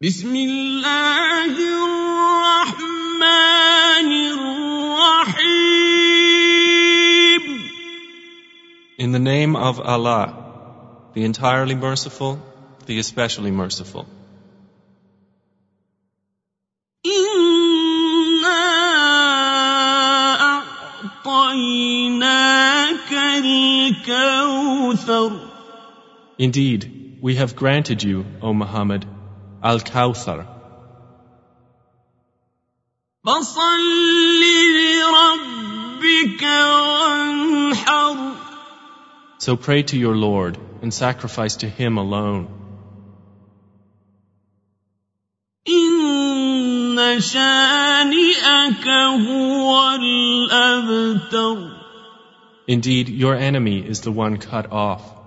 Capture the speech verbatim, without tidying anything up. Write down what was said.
بسم الله الرحمن الرحيم. In the name of Allah, the entirely merciful, the especially merciful. إنا أعطيناك الكوثر. Indeed, we have granted you, O Muhammad, Al-Kawthar. فصل لربك وانحر. So pray to your Lord and sacrifice to Him alone. إن شانئك هو الأبتر. Indeed, your enemy is the one cut off.